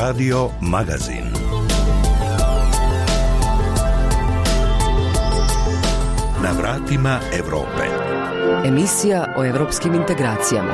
Radio Magazin. Na vratima Europe. Emisija o evropskim integracijama.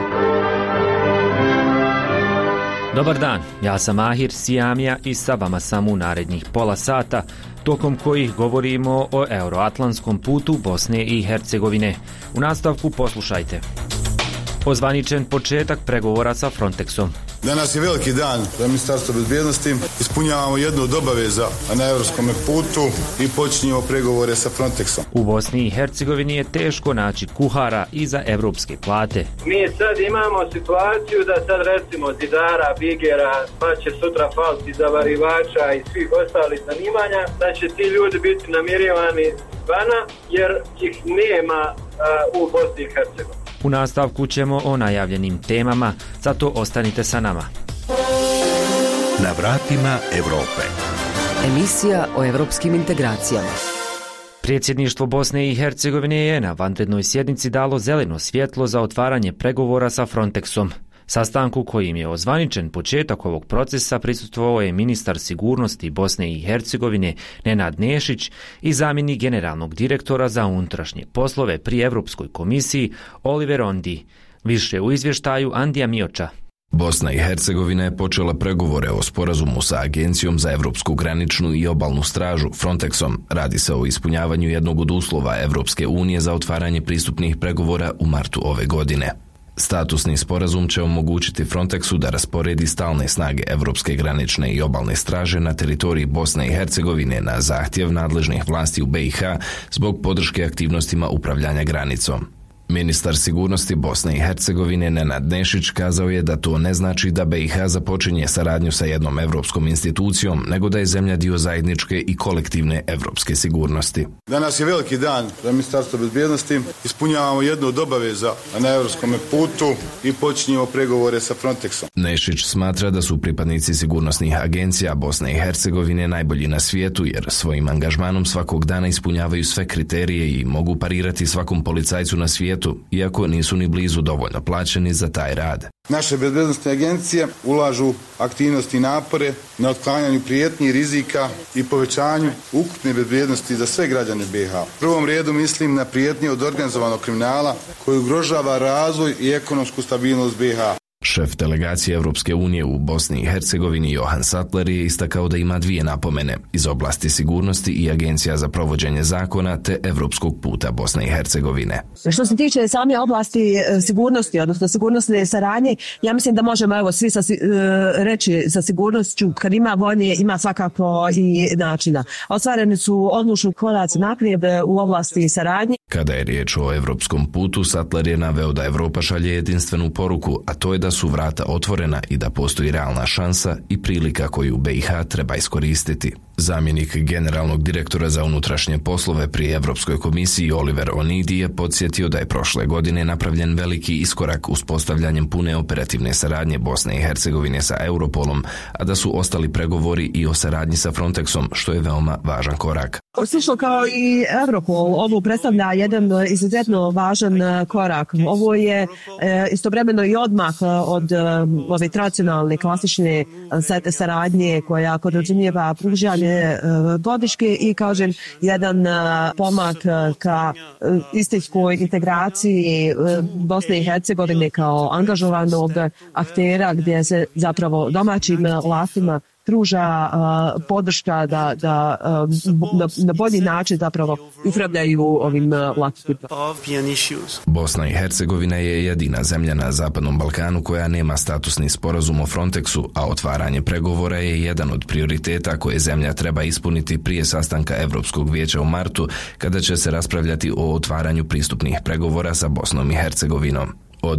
Dobar dan, ja sam Ahir Sijamija i sa vama sam u narednih pola sata, tokom kojih govorimo o euroatlantskom putu Bosne i Hercegovine. U nastavku poslušajte. Ozvaničen početak pregovora sa Frontexom. Danas je veliki dan za Ministarstvo bezbjednosti. Ispunjavamo jednu od obaveza na europskom putu i počinjemo pregovore sa Frontexom. U Bosni i Hercegovini je teško naći kuhara i za evropske plate. Mi sad imamo situaciju da sad recimo zidara, bigera, pa će sutra faliti zavarivača i svih ostalih zanimanja, da će ti ljudi biti namirivani vana jer ih nema u Bosni i Hercegovini. U nastavku ćemo o najavljenim temama, zato ostanite sa nama. Na vratima Europe. Emisija o evropskim integracijama. Predsjedništvo Bosne i Hercegovine je na vanrednoj sjednici dalo zeleno svjetlo za otvaranje pregovora sa Frontexom. Sastanku kojim je ozvaničen početak ovog procesa prisustvovao je ministar sigurnosti Bosne i Hercegovine Nenad Nešić i zamjenik generalnog direktora za unutrašnje poslove pri Europskoj komisiji Oliver Ondi. Više u izvještaju Andija Mioča. Bosna i Hercegovina je počela pregovore o sporazumu sa Agencijom za evropsku graničnu i obalnu stražu Frontexom. Radi se o ispunjavanju jednog od uslova Evropske unije za otvaranje pristupnih pregovora u martu ove godine. Statusni sporazum će omogućiti Frontexu da rasporedi stalne snage Evropske granične i obalne straže na teritoriji Bosne i Hercegovine na zahtjev nadležnih vlasti u BiH zbog podrške aktivnostima upravljanja granicom. Ministar sigurnosti Bosne i Hercegovine Nenad Nešić kazao je da to ne znači da BiH započinje saradnju sa jednom evropskom institucijom, nego da je zemlja dio zajedničke i kolektivne evropske sigurnosti. Danas je veliki dan za Ministarstvo bezbjednosti. Ispunjavamo jednu od obaveza na europskom putu i počinjemo pregovore sa Frontexom. Nešić smatra da su pripadnici sigurnosnih agencija Bosne i Hercegovine najbolji na svijetu jer svojim angažmanom svakog dana ispunjavaju sve kriterije i mogu parirati svakom policajcu na svijetu, iako nisu ni blizu dovoljno plaćeni za taj rad. Naše bezbjednosne agencije ulažu aktivnosti i napore na otklanjanju prijetnji, rizika i povećanju ukupne bezbjednosti za sve građane BiH. U prvom redu mislim na prijetnje od organizovanog kriminala koji ugrožava razvoj i ekonomsku stabilnost BiH. Šef delegacije Evropske unije u Bosni i Hercegovini Johan Sattler je istakao da ima dvije napomene iz oblasti sigurnosti i Agencija za provođenje zakona te Evropskog puta Bosne i Hercegovine. Što se tiče same oblasti sigurnosti, odnosno sigurnosne saradnje, ja mislim da možemo svi reći sa sigurnošću kad ima volje, ima svakako i načina. Ostvareni su odlučni koraci naprijed u oblasti saradnje. Kada je riječ o Evropskom putu, Sattler je naveo da Evropa šalje jedinstvenu poruku, a to je da su vrata otvorena i da postoji realna šansa i prilika koju BiH treba iskoristiti. Zamjenik generalnog direktora za unutrašnje poslove pri Europskoj komisiji Oliver Onidi je podsjetio da je prošle godine napravljen veliki iskorak uspostavljanjem pune operativne saradnje Bosne i Hercegovine sa Europolom, a da su ostali pregovori i o saradnji sa Frontexom, što je veoma važan korak. Slično kao i Europol, ovo predstavlja jedan izuzetno važan korak. Ovo je istovremeno i odmah od ove tradicionalne klasične saradnje koja podrazumijeva pružanje podrške i kažem jedan pomak ka istinskoj integraciji Bosne i Hercegovine kao angažovanog aktera gdje se zapravo domaćim vlastima pruža podrška da na bolji način zapravo upravljaju ovim vlastima. Bosna i Hercegovina je jedina zemlja na Zapadnom Balkanu koja nema statusni sporazum o Frontexu, a otvaranje pregovora je jedan od prioriteta koje zemlja treba ispuniti prije sastanka Europskog vijeća u martu, kada će se raspravljati o otvaranju pristupnih pregovora sa Bosnom i Hercegovinom. Od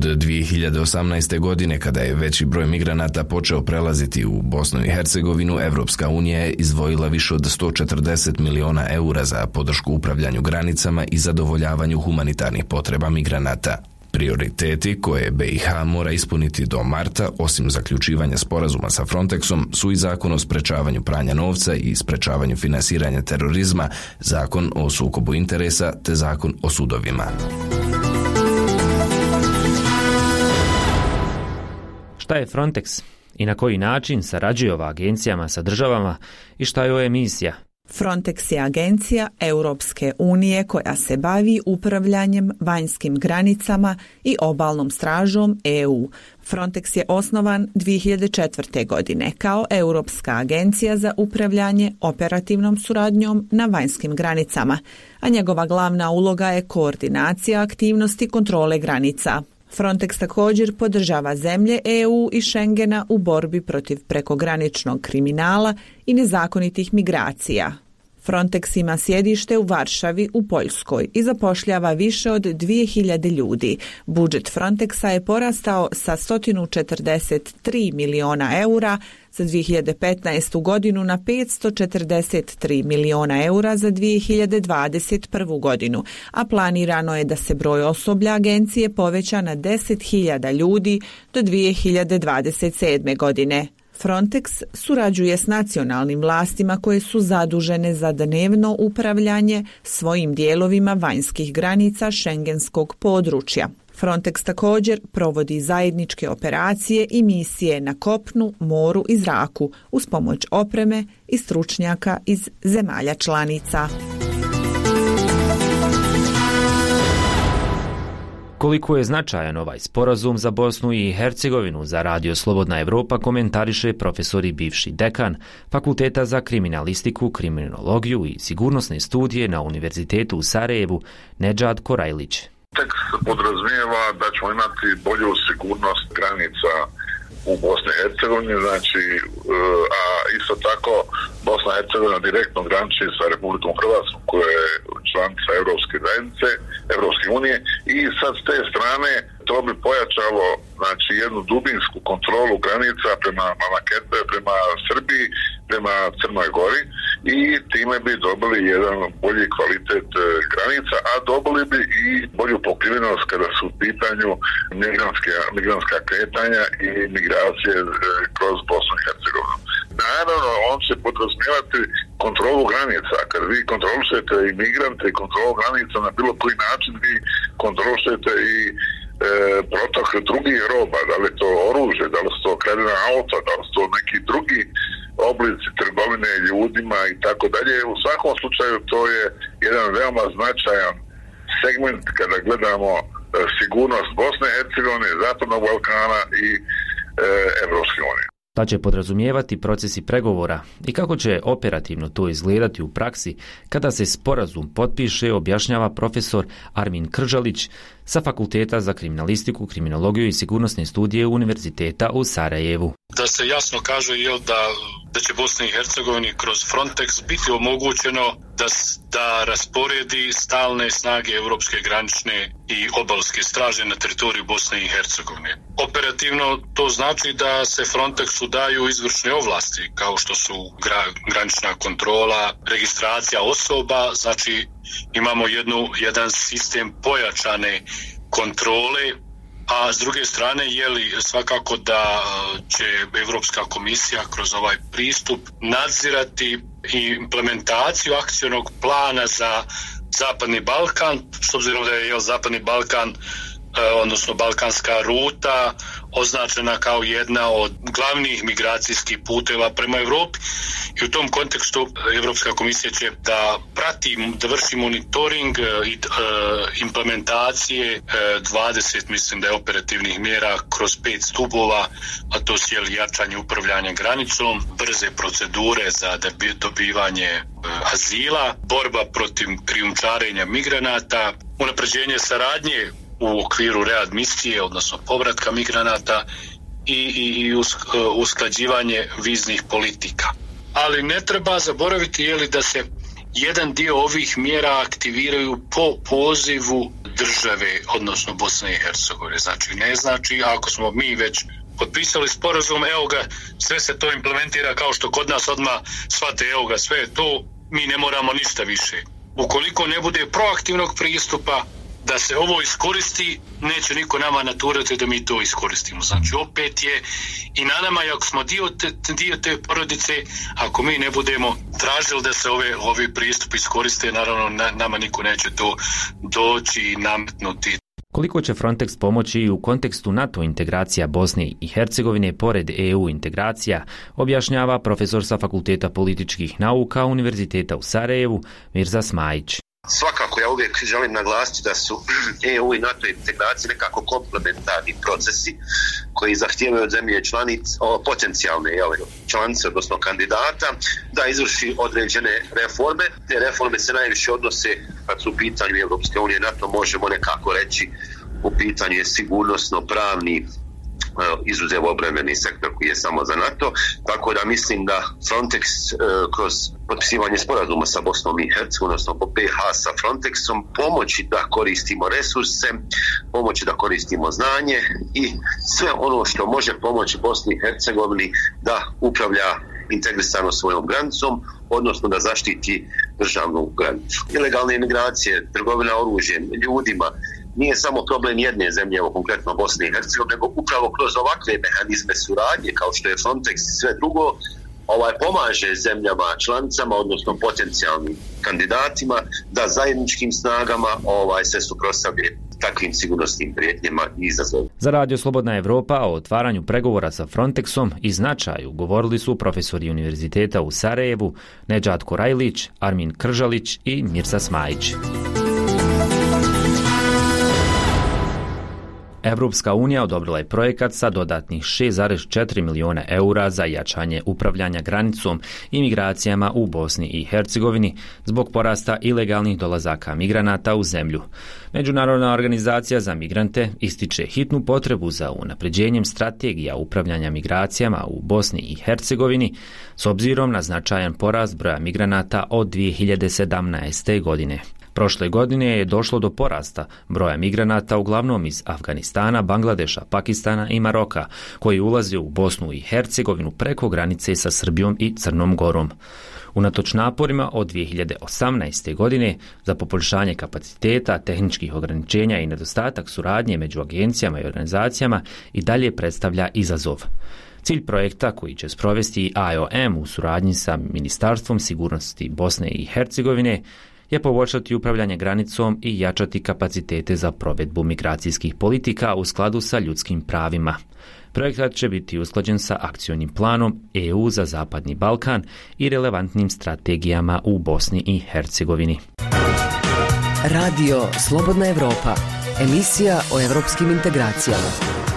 2018. godine, kada je veći broj migranata počeo prelaziti u Bosnu i Hercegovinu, Evropska unija je izdvojila više od 140 miliona eura za podršku upravljanju granicama i zadovoljavanju humanitarnih potreba migranata. Prioriteti koje BiH mora ispuniti do marta, osim zaključivanja sporazuma sa Frontexom, su i zakon o sprečavanju pranja novca i sprečavanju finansiranja terorizma, zakon o sukobu interesa te zakon o sudovima. Šta je Frontex? i na koji način sarađuje ova agencijama sa državama i šta je ovo misija? Frontex je agencija Europske unije koja se bavi upravljanjem vanjskim granicama i obalnom stražom EU. Frontex je osnovan 2004. godine kao Europska agencija za upravljanje operativnom suradnjom na vanjskim granicama, a njegova glavna uloga je koordinacija aktivnosti kontrole granica. Frontex također podržava zemlje EU i Schengena u borbi protiv prekograničnog kriminala i nezakonitih migracija. Frontex ima sjedište u Varšavi u Poljskoj i zapošljava više od 2000 ljudi. Budžet Frontexa je porastao sa 143 miliona eura za 2015. godinu na 543 miliona eura za 2021. godinu, a planirano je da se broj osoblja agencije poveća na 10.000 ljudi do 2027. godine. Frontex surađuje s nacionalnim vlastima koje su zadužene za dnevno upravljanje svojim dijelovima vanjskih granica šengenskog područja. Frontex također provodi zajedničke operacije i misije na kopnu, moru i zraku uz pomoć opreme i stručnjaka iz zemalja članica. Koliko je značajan ovaj sporazum za Bosnu i Hercegovinu, za Radio Slobodna Evropa komentariše profesor i bivši dekan Fakulteta za kriminalistiku, kriminologiju i sigurnosne studije na Univerzitetu u Sarajevu, Nedžad Korajlić. Tekst podrazumijeva da ćemo imati bolju sigurnost granica u Bosni i Hercegovini, znači, a isto tako Bosna i Hercegovina direktno graniči sa Republikom Hrvatskom koja je članica Europske zajednice, Europske unije, i sad s te strane to bi pojačalo, znači, jednu dubinsku kontrolu granica prema Srbiji, prema Crnoj Gori, i time bi dobili jedan bolji kvalitet granica, a dobili bi i bolju pokrivenost kada su u pitanju migrantska kretanja i migracije kroz Bosnu i Hercegovinu. Naravno, on će podrazumijevati kontrolu granica. Kad vi kontrolišete imigrante i kontrolu granica na bilo koji način, vi kontrolišete i protok drugih roba, da li je to oružje, da li su to kradena auta, da li su to neki drugi oblici trgovine ljudima i tako dalje. U svakom slučaju to je jedan veoma značajan segment kada gledamo sigurnost Bosne i Hercegovine, Zapadnog Balkana i Evropske unije. Pa će podrazumijevati procesi pregovora i kako će operativno to izgledati u praksi kada se sporazum potpiše, objašnjava profesor Armin Kržalić sa Fakulteta za kriminalistiku, kriminologiju i sigurnosne studije Univerziteta u Sarajevu. Da se jasno kaže da će Bosni i Hercegovini kroz Frontex biti omogućeno da rasporedi stalne snage Europske granične i obalske straže na teritoriju Bosne i Hercegovine. Operativno to znači da se Frontexu daju izvršne ovlasti kao što su granična kontrola, registracija osoba, znači imamo jedan sistem pojačane kontrole, a s druge strane svakako da će Europska komisija kroz ovaj pristup nadzirati i implementaciju akcionog plana za Zapadni Balkan, s obzirom da je Zapadni Balkan, odnosno balkanska ruta, označena kao jedna od glavnih migracijskih puteva prema Europi, i u tom kontekstu Europska komisija će da vrši monitoring i implementacije 20, mislim da je operativnih mjera kroz 5 stubova, a to su jačanje upravljanja granicom, brze procedure za dobivanje azila, borba protiv krijumčarenja migranata, unapređenje saradnje u okviru readmisije, odnosno povratka migranata, i usklađivanje viznih politika. Ali ne treba zaboraviti da se jedan dio ovih mjera aktiviraju po pozivu države, odnosno Bosne i Hercegovine. Znači, ako smo mi već potpisali sporazum, sve se to implementira kao što kod nas odmah shvate, sve je to, mi ne moramo ništa više. Ukoliko ne bude proaktivnog pristupa da se ovo iskoristi, neće niko nama naturati da mi to iskoristimo. Znači, opet je i na nama, ako smo dio te porodice, ako mi ne budemo tražili da se ovi pristupi iskoriste, naravno nama niko neće to doći i nametnuti. Koliko će Frontex pomoći i u kontekstu NATO integracija Bosne i Hercegovine pored EU integracija, objašnjava profesor sa Fakulteta političkih nauka Univerziteta u Sarajevu, Mirza Smajić. Svakako ja uvijek želim naglasiti da su EU i NATO integracije nekako komplementarni procesi koji zahtijevaju od zemlje potencijalne članice, odnosno kandidata, da izvrši određene reforme. Te reforme se najviše odnose, kad su u pitanju Europske unije i NATO, možemo nekako reći, u pitanju je sigurnosno-pravni izuzev obrambeni sektor koji je samo za NATO, tako da mislim da Frontex kroz potpisivanje sporazuma sa Bosnom i Hercegovinom, odnosno BiH sa Frontexom, pomoći da koristimo resurse, pomoći da koristimo znanje i sve ono što može pomoći Bosni i Hercegovini da upravlja integrisano svojom granicom, odnosno da zaštiti državnu granicu. Ilegalne imigracije, trgovina oružjem, ljudima, nije samo problem jedne zemlje, konkretno Bosne i Hercegovine, nego upravo kroz ovakve mehanizme suradnje, kao što je Frontex i sve drugo, pomaže zemljama članicama, odnosno potencijalnim kandidatima, da zajedničkim snagama se suprotstavlje takvim sigurnosnim prijetnjama i izazovima. Za Radio Slobodna Evropa o otvaranju pregovora sa Frontexom i značaju govorili su profesori Univerziteta u Sarajevu Nedžad Korajlić, Armin Kržalić i Mirza Smajić. Evropska unija odobrila je projekat sa dodatnih 6,4 milijuna eura za jačanje upravljanja granicom i migracijama u Bosni i Hercegovini zbog porasta ilegalnih dolazaka migranata u zemlju. Međunarodna organizacija za migrante ističe hitnu potrebu za unapređenjem strategija upravljanja migracijama u Bosni i Hercegovini s obzirom na značajan porast broja migranata od 2017. godine. Prošle godine je došlo do porasta broja migranata uglavnom iz Afganistana, Bangladeša, Pakistana i Maroka, koji ulaze u Bosnu i Hercegovinu preko granice sa Srbijom i Crnom Gorom. Unatoč naporima od 2018. godine za poboljšanje kapaciteta, tehničkih ograničenja i nedostatak suradnje među agencijama i organizacijama i dalje predstavlja izazov. Cilj projekta koji će sprovesti IOM u suradnji sa Ministarstvom sigurnosti Bosne i Hercegovine je poboljšati upravljanje granicom i jačati kapacitete za provedbu migracijskih politika u skladu sa ljudskim pravima. Projekat će biti usklađen sa akcionim planom EU za Zapadni Balkan i relevantnim strategijama u Bosni i Hercegovini. Radio Slobodna Evropa, emisija o evropskim integracijama.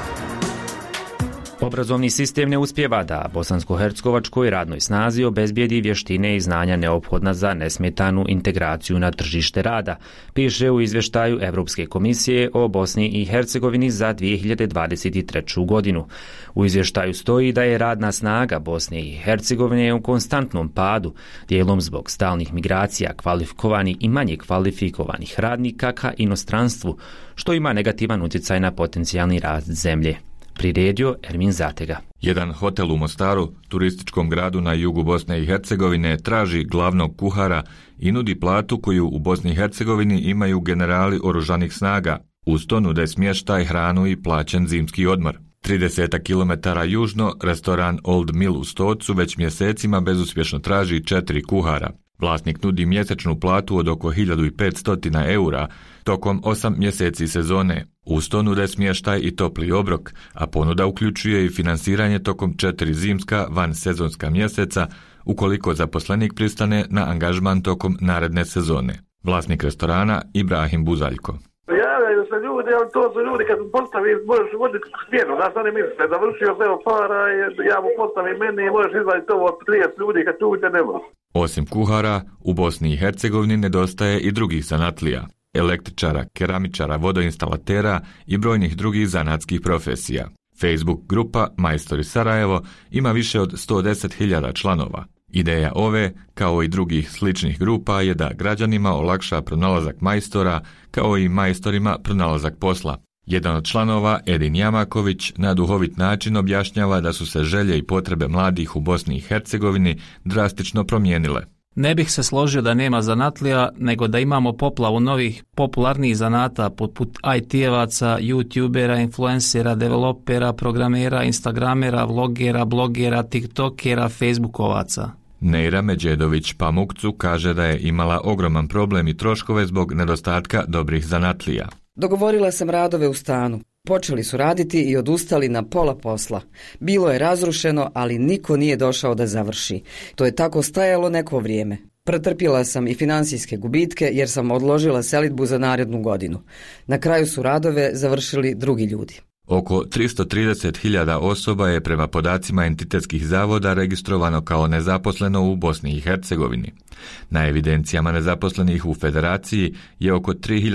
Obrazovni sistem ne uspijeva da bosansko-hercegovačkoj radnoj snazi obezbijedi vještine i znanja neophodna za nesmetanu integraciju na tržište rada, piše u izvještaju Evropske komisije o Bosni i Hercegovini za 2023. godinu. U izvještaju stoji da je radna snaga Bosne i Hercegovine u konstantnom padu, dijelom zbog stalnih migracija kvalifikovanih i manje kvalifikovanih radnika ka inostranstvu, što ima negativan utjecaj na potencijalni rast zemlje. Priredio Ermin Zatega. Jedan hotel u Mostaru, turističkom gradu na jugu Bosne i Hercegovine, traži glavnog kuhara i nudi platu koju u Bosni i Hercegovini imaju generali oružanih snaga. Uz to nude smještaj, hranu i plaćen zimski odmor. 30 km južno, restoran Old Mill u Stocu već mjesecima bezuspješno traži 4 kuhara. Vlasnik nudi mjesečnu platu od oko 1500 eura tokom 8 mjeseci sezone. Uz to nude smještaj i topli obrok, a ponuda uključuje i finansiranje tokom 4 zimska vansezonska mjeseca ukoliko zaposlenik pristane na angažman tokom naredne sezone. Vlasnik restorana Ibrahim Buzaljko. Javljaju se ljudi, ali to su ljudi kad postavi, možeš voditi smjenu, znaš oni misle, završio sve para, ja mu postavim meni i možeš izvaditi ovo 30 ljudi kad tu ne može. Osim kuhara, u Bosni i Hercegovini nedostaje i drugih zanatlija, električara, keramičara, vodoinstalatera i brojnih drugih zanatskih profesija. Facebook grupa Majstori Sarajevo ima više od 110.000 članova. Ideja ove, kao i drugih sličnih grupa, je da građanima olakša pronalazak majstora, kao i majstorima pronalazak posla. Jedan od članova, Edin Jamaković, na duhovit način objašnjava da su se želje i potrebe mladih u Bosni i Hercegovini drastično promijenile. Ne bih se složio da nema zanatlija, nego da imamo poplavu novih popularnih zanata poput IT-evaca, YouTubera, influencera, developera, programera, instagramera, vlogera, blogera, tiktokera, facebookovaca. Neira Međedović Pamukcu kaže da je imala ogroman problem i troškove zbog nedostatka dobrih zanatlija. Dogovorila sam radove u stanu. Počeli su raditi i odustali na pola posla. Bilo je razrušeno, ali niko nije došao da završi. To je tako stajalo neko vrijeme. Pretrpjela sam i financijske gubitke jer sam odložila selidbu za narednu godinu. Na kraju su radove završili drugi ljudi. Oko 330.000 osoba je prema podacima entitetskih zavoda registrovano kao nezaposleno u Bosni i Hercegovini. Na evidencijama nezaposlenih u Federaciji je oko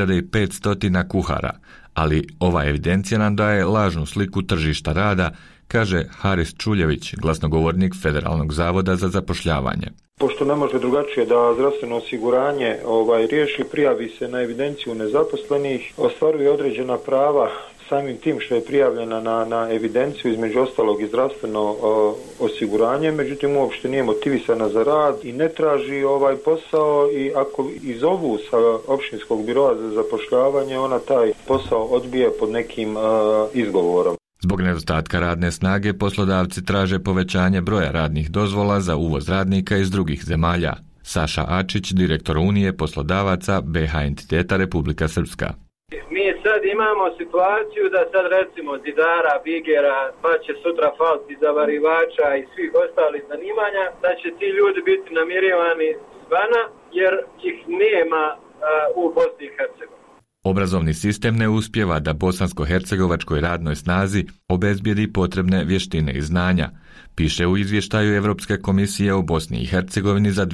3500 kuhara, ali ova evidencija nam daje lažnu sliku tržišta rada, kaže Haris Čuljević, glasnogovornik Federalnog zavoda za zapošljavanje. Pošto ne može drugačije da zdravstveno osiguranje riješi, prijavi se na evidenciju nezaposlenih, ostvaruje određena prava samim tim što je prijavljena na evidenciju, između ostalog i zdravstveno osiguranje, međutim uopšte nije motivisana za rad i ne traži posao, i ako izovu sa općinskog biroa za zapošljavanje, ona taj posao odbije pod nekim izgovorom. Zbog nedostatka radne snage poslodavci traže povećanje broja radnih dozvola za uvoz radnika iz drugih zemalja. Saša Ačić, direktor Unije poslodavaca BH entiteta Republika Srpska. Mi sad imamo situaciju da sad recimo zidara, bigera, pa će sutra falti, zavarivača i svih ostalih zanimanja, da će ti ljudi biti namirivani zvana jer ih nema u Bosni i Hercegovini. Obrazovni sistem ne uspijeva da bosansko-hercegovačkoj radnoj snazi obezbijedi potrebne vještine i znanja, piše u izvještaju Europske komisije o Bosni i Hercegovini za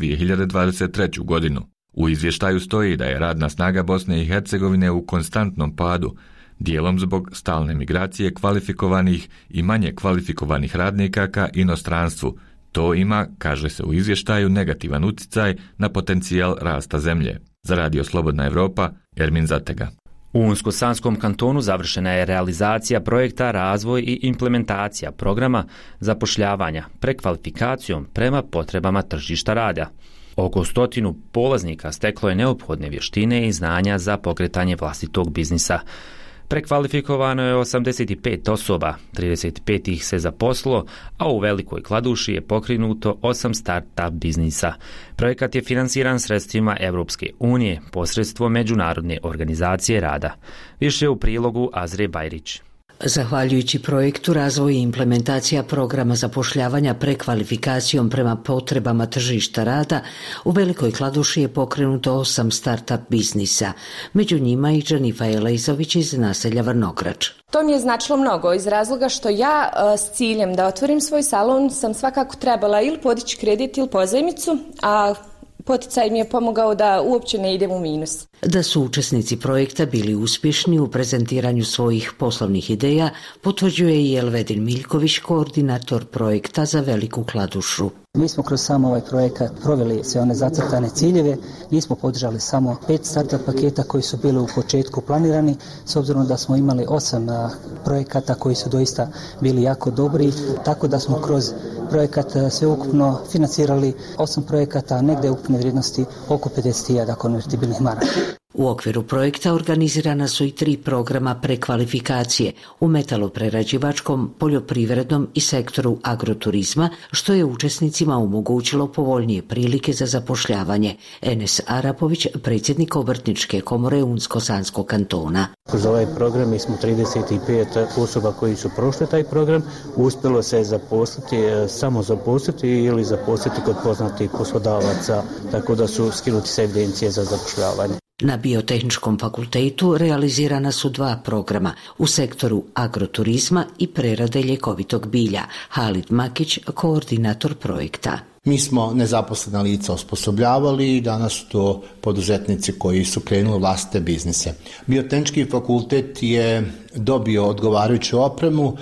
2023. godinu. U izvještaju stoji da je radna snaga Bosne i Hercegovine u konstantnom padu, dijelom zbog stalne migracije kvalifikovanih i manje kvalifikovanih radnika ka inostranstvu. To ima, kaže se u izvještaju, negativan utjecaj na potencijal rasta zemlje. Za Radio Slobodna Evropa, Ermin Zatega. U Unsko-Sanskom kantonu završena je realizacija projekta Razvoj i implementacija programa zapošljavanja prekvalifikacijom prema potrebama tržišta rada. Oko 100 polaznika steklo je neophodne vještine i znanja za pokretanje vlastitog biznisa. Prekvalifikovano je 85 osoba, 35 ih se zaposlilo, a u Velikoj Kladuši je pokrenuto 8 start-up biznisa. Projekat je finansiran sredstvima Europske unije posredstvom Međunarodne organizacije rada. Više u prilogu Azre Bajrić. Zahvaljujući projektu Razvoj i implementacija programa zapošljavanja prekvalifikacijom prema potrebama tržišta rada, u Velikoj Kladuši je pokrenuto 8 start-up biznisa. Među njima i Džanifa Elejzović iz naselja Vrnograč. To mi je značilo mnogo iz razloga što ja s ciljem da otvorim svoj salon sam svakako trebala ili podići kredit ili pozajmicu, a poticaj mi je pomogao da uopće ne idem u minus. Da su učesnici projekta bili uspješni u prezentiranju svojih poslovnih ideja, potvrđuje i Elvedin Miljković, koordinator projekta za Veliku Kladušu. Mi smo kroz sam ovaj projekat proveli sve one zacrtane ciljeve, nismo podržali samo 5 startup paketa koji su bili u početku planirani, s obzirom da smo imali 8 projekata koji su doista bili jako dobri, tako da smo kroz projekat sveukupno financirali 8 projekata, negdje ukupne vrijednosti oko 50.000 konvertibilnih maraka. U okviru projekta organizirana su i 3 programa prekvalifikacije u metaloprerađivačkom, poljoprivrednom i sektoru agroturizma, što je učesnicima omogućilo povoljnije prilike za zapošljavanje. Enes Arapović, predsjednik Obrtničke komore Unsko-Sanskog kantona. Kroz ovaj program mi smo 35 osoba koji su prošli taj program, uspjelo se samo zaposliti ili zaposliti kod poznatih poslodavaca, tako da su skinuti sa evidencije za zapošljavanje. Na Biotehničkom fakultetu realizirana su 2 programa u sektoru agroturizma i prerade ljekovitog bilja. Halid Makić, koordinator projekta. Mi smo nezaposlena lica osposobljavali i danas su to poduzetnici koji su krenuli vlastite biznise. Biotehnički fakultet je dobio odgovarajuću opremu,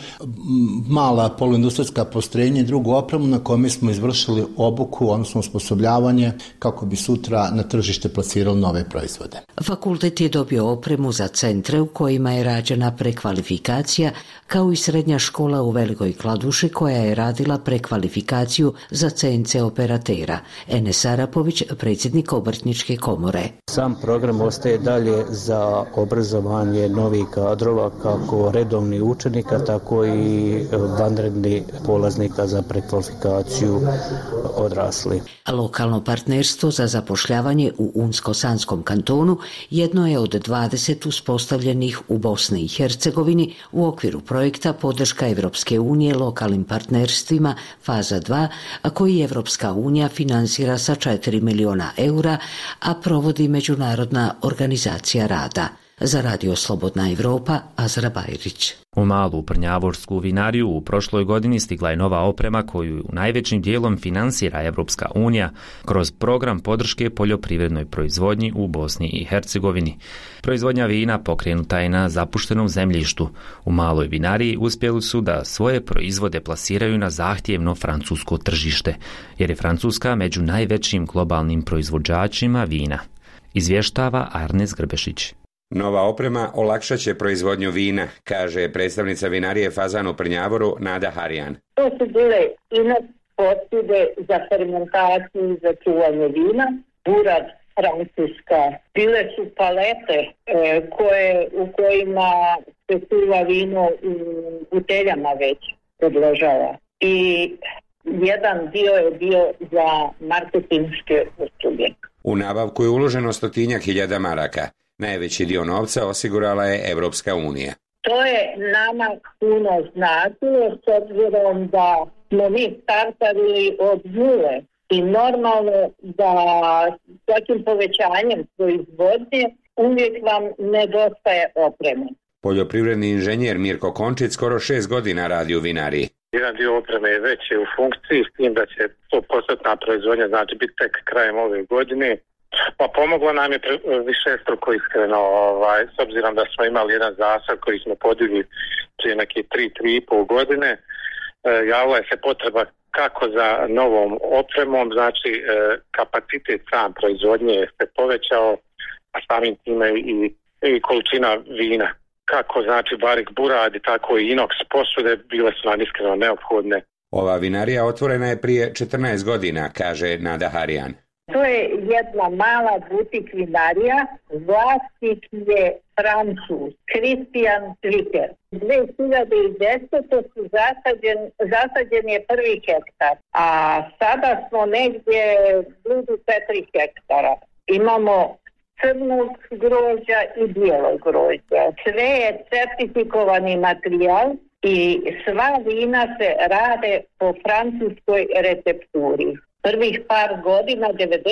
mala poluindustrijska postrojenja i drugu opremu na kojoj smo izvršili obuku, odnosno osposobljavanje kako bi sutra na tržište plasirali nove proizvode. Fakultet je dobio opremu za centre u kojima je rađena prekvalifikacija, kao i srednja škola u Velikoj Kladuši koja je radila prekvalifikaciju za centre konkurence operatera. Enes Arapović, predsjednik Obrtničke komore. Sam program ostaje dalje za obrazovanje novih kadrova, kako redovnih učenika, tako i vanrednih polaznika za prekvalifikaciju odrasli. Lokalno partnerstvo za zapošljavanje u Unsko-Sanskom kantonu jedno je od 20 uspostavljenih u Bosni i Hercegovini u okviru projekta Podrška Evropske unije lokalnim partnerstvima faza 2, a koji Evropska unija finansira sa 4 miliona eura, a provodi Međunarodna organizacija rada. Za Radio Slobodna Evropa, Azra Bajrić. U malu prnjavorsku vinariju u prošloj godini stigla je nova oprema koju najvećim dijelom finansira Evropska unija kroz program podrške poljoprivrednoj proizvodnji u Bosni i Hercegovini. Proizvodnja vina pokrenuta je na zapuštenom zemljištu. U maloj vinariji uspjeli su da svoje proizvode plasiraju na zahtjevno francusko tržište, jer je Francuska među najvećim globalnim proizvođačima vina. Izvještava Arnes Grbešić. Nova oprema olakšat će proizvodnju vina, kaže predstavnica vinarije Fazan u Prnjavoru Nada Harijan. To su bile inox posude za fermentaciju i za čuvanje vina, burad francuska. Bile su palete u kojima se čuva vino u buteljama već odložava. I jedan dio je bio za marketinške usluge. U nabavku je uloženo 100.000 maraka. Najveći dio novca osigurala je Evropska unija. To je nama puno značilo s obzirom da smo mi startali od nule i normalno da svakim povećanjem proizvodnje uvijek vam nedostaje opreme. Poljoprivredni inženjer Mirko Končić skoro 6 godina radi u vinariji. Jedan dio opreme je već u funkciji, s tim da će 100% proizvodnja znači biti tek krajem ove godine. Pa pomoglo nam je višestruko iskreno, s obzirom da smo imali jedan zasad koji smo podigli prije neke 3,5 godine. Javila je se potreba kako za novom opremom, znači kapacitet sam proizvodnje se povećao, a samim time i količina vina. Kako znači barik buradi, tako i inox posude bile su nam iskreno neophodne. Ova vinarija otvorena je prije 14 godina, kaže Nada Harijan. To je jedna mala butik vinarija, vlasnik je Francuz, Christian Zwicker. 2010. su zasađen je prvi hektar, a sada smo negdje blizu 4 hektara. Imamo crnog grožđa i bijelog grožđa. Sve je certifikovani materijal i sva vina se rade po francuskoj recepturi. Prvih par godina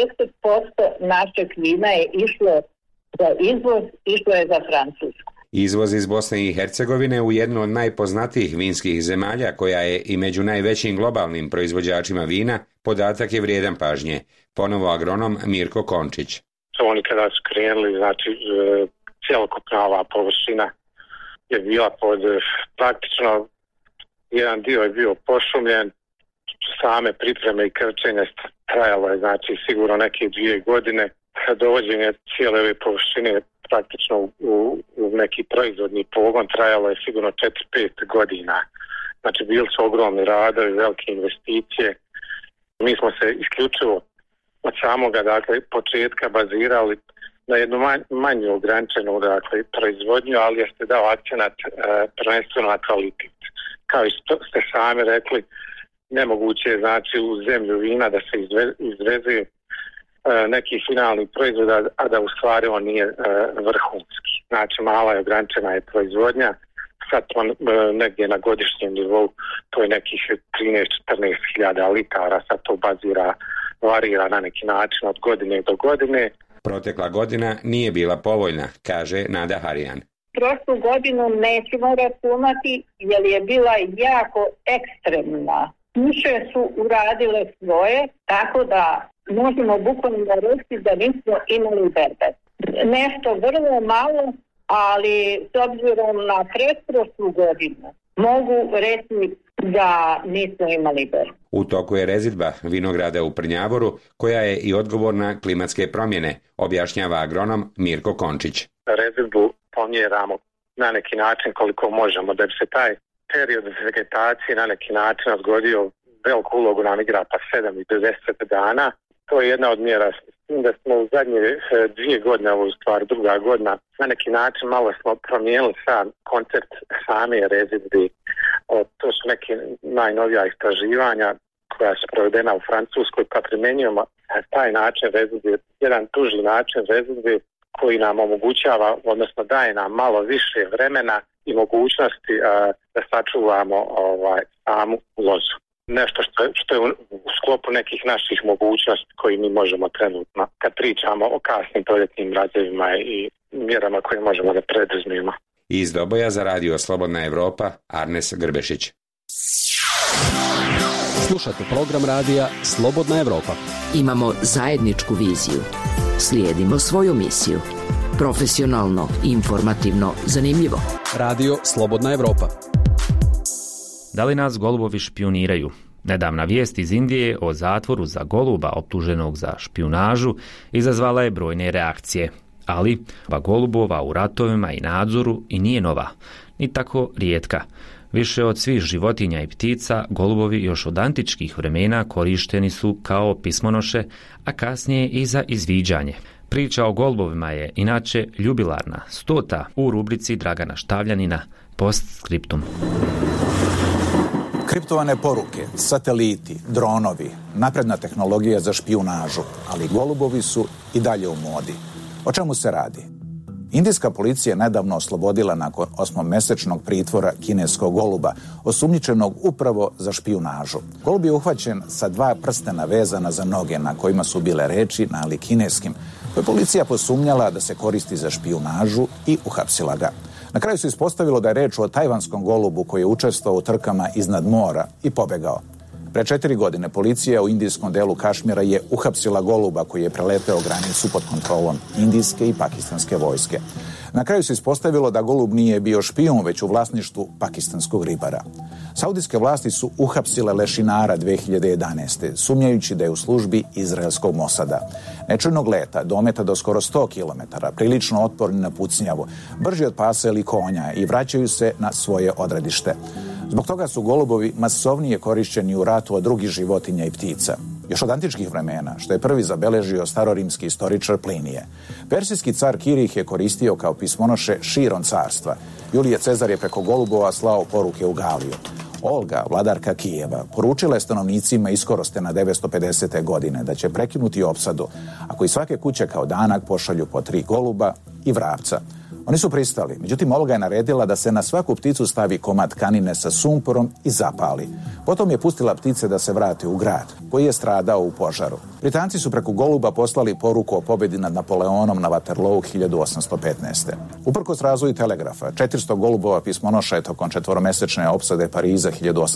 90% našeg vina je išlo za izvoz, išlo je za Francusku. Izvoz iz Bosne i Hercegovine u jednu od najpoznatijih vinskih zemalja, koja je i među najvećim globalnim proizvođačima vina, podatak je vrijedan pažnje. Ponovo agronom Mirko Končić. Oni kada su krenuli, znači cjelokupna ova površina je bila pod praktično jedan dio je bio pošumljen, same pripreme i krčenje trajalo je znači sigurno neke 2 godine. Dovođenje cijele ove površine praktično u neki proizvodni pogon trajalo je sigurno 4-5 godina. Znači bili su ogromni radovi, velike investicije. Mi smo se isključivo od samoga početka bazirali na jednu manju ograničenu proizvodnju, ali jeste dao akcenat prvenstveno na kvalitet. Kao i ste sami rekli, nemoguće je znači u zemlju vina da se izveze neki finalni proizvod, a da u stvari on nije vrhunski. Znači mala je ograničena je proizvodnja, sad to negdje na godišnjem nivou to je nekih 13-14 hiljada litara, sad to varira na neki način od godine do godine. Protekla godina nije bila povoljna, kaže Nada Harijan. Prošlu godinu nećemo računati jer je bila jako ekstremna. Suše su uradile svoje, tako da možemo bukvalno reći da nismo imali berbe. Nešto vrlo malo, ali s obzirom na pretprošlu godinu mogu reći da nismo imali berbe. U toku je rezidba vinograda u Prnjavoru, koja je i odgovorna klimatske promjene, objašnjava agronom Mirko Končić. Rezidbu pomjeramo na neki način koliko možemo, da bi se taj period vegetacije na neki način odgodio veliku ulogu nam igra pa 7 i 10 dana. To je jedna od mjera. Da smo u zadnje 2 godine, ovo u stvari druga godina, na neki način malo smo promijenili sam koncept same rezidbi. To su neke najnovija istraživanja koja su provedena u Francuskoj, pa primjenjujemo taj način rezidbi, jedan duži način rezidbi koji nam omogućava, odnosno daje nam malo više vremena i mogućnosti da sačuvamo samu lozu. Nešto što je u sklopu nekih naših mogućnosti koji mi možemo trenutno kad pričamo o kasnim proljetnim razjevima i mjerama koje možemo da preduzmemo. Iz Doboja za radio Slobodna Evropa, Arnes Grbešić. Slušate program radija Slobodna Evropa. Imamo zajedničku viziju. Slijedimo svoju misiju. Profesionalno, informativno, zanimljivo. Radio Slobodna Evropa. Da li nas golubovi špijuniraju? Nedavna vijest iz Indije o zatvoru za goluba optuženog za špijunažu izazvala je brojne reakcije. Ali golubova u ratovima i nadzoru i nije nova, ni tako rijetka. Više od svih životinja i ptica, golubovi još od antičkih vremena korišteni su kao pismonoše, a kasnije i za izviđanje. Priča o golubovima je inače jubilarna, 100. u rubrici Dragana Štavljanina Postscriptum. Kriptovane poruke, sateliti, dronovi, napredna tehnologija za špijunažu, ali golubovi su i dalje u modi. O čemu se radi? Indijska policija je nedavno oslobodila nakon 8-mesečnog pritvora kineskog goluba, osumnjičenog upravo za špijunažu. Golub je uhvaćen sa 2 prstena vezana za noge na kojima su bile reči, ali kineskim, koje policija posumnjala da se koristi za špijunažu i uhapsila ga. Na kraju se ispostavilo da je reč o tajvanskom golubu koji je učestvovao u trkama iznad mora i pobegao. Pre 4 godine policija u indijskom delu Kašmira je uhapsila goluba koji je preleteo granicu pod kontrolom indijske i pakistanske vojske. Na kraju se ispostavilo da golub nije bio špijun, već u vlasništvu pakistanskog ribara. Saudijske vlasti su uhapsile lešinara 2011. sumnjajući da je u službi izraelskog Mosada. Nečujnog leta dometa do skoro 100 km, prilično otporni na pucnjavu, brži od pasa ili konja i vraćaju se na svoje odredište. Zbog toga su golubovi masovnije korišćeni u ratu od drugih životinja i ptica. Još od antičkih vremena, što je prvi zabeležio starorimski istoričar Plinije. Persijski car Kirih je koristio kao pismonoše širom carstva. Julije Cezar je preko golubova slao poruke u Galiju. Olga, vladarka Kijeva, poručila je stanovnicima iskoroste na 950. godine da će prekinuti opsadu ako iz svake kuće kao danak pošalju po 3 goluba i vrapca. Oni su pristali, međutim Olga je naredila da se na svaku pticu stavi komad tkanine sa sumporom i zapali. Potom je pustila ptice da se vrate u grad, koji je stradao u požaru. Britanci su preko goluba poslali poruku o pobjedi nad Napoleonom na Waterloo 1815. Uprkos razvoju telegrafa, 400 golubova pismonoša je tokom 4-mesečne opsade Pariza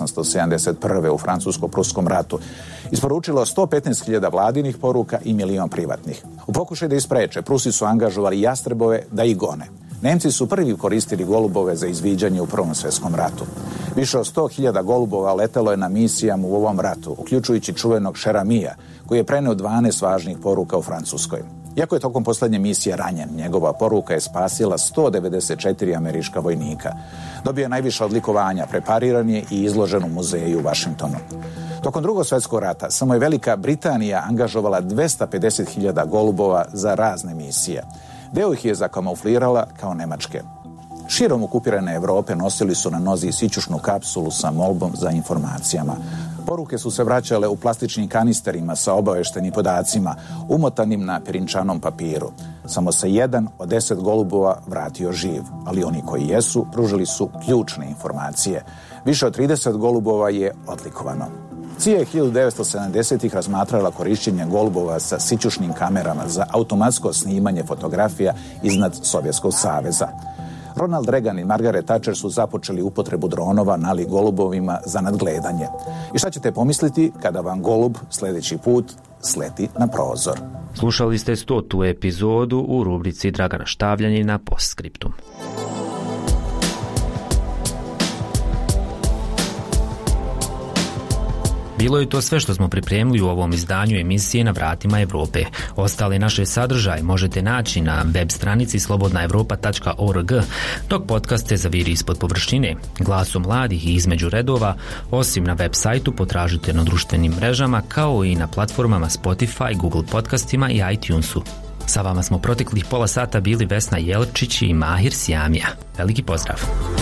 1871. u Francusko-Pruskom ratu isporučilo 115.000 vladinih poruka i 1.000.000 privatnih. U pokušaju da ispreče, Prusi su angažovali jastrebove da ih gone. Nemci su prvi koristili golubove za izviđanje u Prvom svjetskom ratu. Više od 100.000 golubova letelo je na misijama u ovom ratu, uključujući čuvenog Šeramija, koji je preneo 12 važnih poruka u Francuskoj. Iako je tokom posljednje misije ranjen, njegova poruka je spasila 194 američka vojnika. Dobio je najviša odlikovanja, prepariran je i izložen u muzeju u Washingtonu. Tokom Drugog svjetskog rata samo je Velika Britanija angažovala 250.000 golubova za razne misije. Deo ih je zakamuflirala kao nemačke. Širom okupirane Europe nosili su na nozi sićušnu kapsulu sa molbom za informacijama. Poruke su se vraćale u plastičnim kanisterima sa obavještajnim podacima, umotanim na pirinčanom papiru. Samo se 1 od 10 golubova vratio živ, ali oni koji jesu pružili su ključne informacije. Više od 30 golubova je odlikovano. CIA je 1970-ih razmatrala korišćenje golubova sa sićušnim kamerama za automatsko snimanje fotografija iznad Sovjetskog saveza. Ronald Reagan i Margaret Thatcher su započeli upotrebu dronova nali golubovima za nadgledanje. I šta ćete pomisliti kada vam golub sljedeći put sleti na prozor? Slušali ste 100. epizodu u rubrici Dragana Štavljanina Postscriptum. Bilo je to sve što smo pripremili u ovom izdanju emisije Na vratima Evrope. Ostale naše sadržaje možete naći na web stranici slobodnaevropa.org, dok podcaste zaviri ispod površine, glasom mladih i između redova, osim na web sajtu potražite na društvenim mrežama kao i na platformama Spotify, Google podcastima i iTunesu. Sa vama smo proteklih pola sata bili Vesna Jelčić i Mahir Sjamija. Veliki pozdrav!